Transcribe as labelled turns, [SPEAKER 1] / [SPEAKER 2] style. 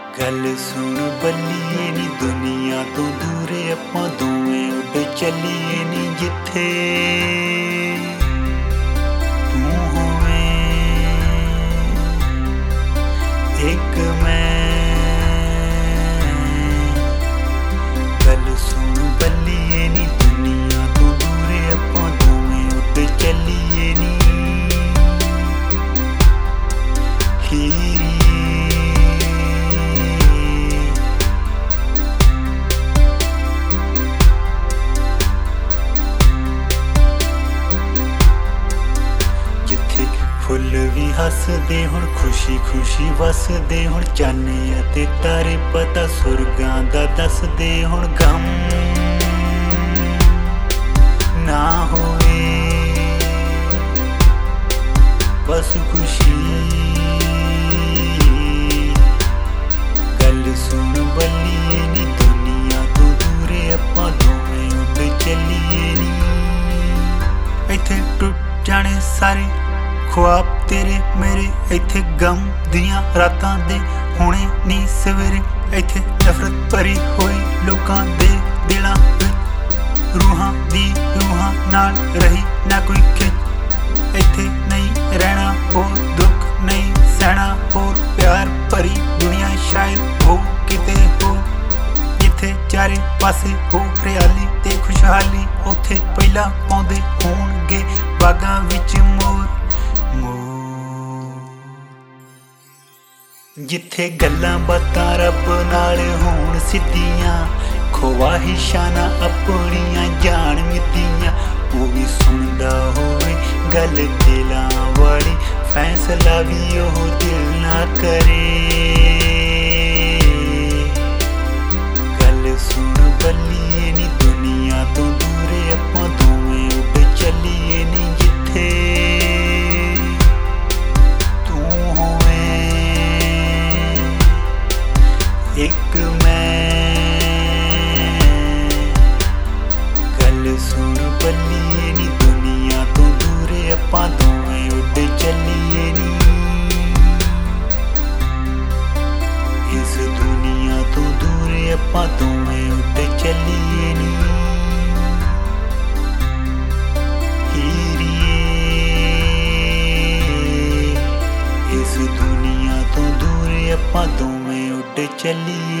[SPEAKER 1] गल सुन बल्लीए नी दुनिया तो दूरे आपां दोवें उड चलीए नी जिथे तू होवें एक मैं। गल सुन बल्लीए नी दुनिया तो दूरे आपां दोवें उड चलीए नी फुल भी हसदे हुण खुशी खुशी वसदे हुण चाने ते तारे पता सुरगां दा दसदे हुण गम ना होवे बस खुशी। गल सुन बल्लीए नी दुनिया तो दूरे आपां दोवें उड चलीए नी इत्थे टुट जाने सारे ख्वाब तेरे मेरे इत्थे गम दियां रातां दे हुणे नी सवेरे इत्थे नफरत भरी होई लोकां दे दिलां विच रूहां दी रूहां नाल रही ना कोई खिच इत्थे नहीं रहना होर दुख नहीं सहना होर प्यार भरी दुनिया शायद हो किते हो जिथे चारे पासे हो हरियाली ते खुशहाली उत्थे पहला पाउंदे होणगे बागां विच मोर जिथे गल्लां बातां रब नाल होण सिद्धियां ख्वाहिशां ना अपनियां जान मिद्दियां वो भी सुनदा होवे गल दिलां वाली फैसला भी ओह दिल ना करे। गल सुन बल्लीए नी दुनिया तो दूरे आपां दोवें उड चलीए नी जिथे एक मैं। गल सुन बल्लीए नी दुनिया तो दूरे आपां दोवें उड चलीए नी इस दुनिया तो दूरे आपां दोवें उड चलीए नी इस दुनिया तो दूरे आपां दोवें उड चलीए।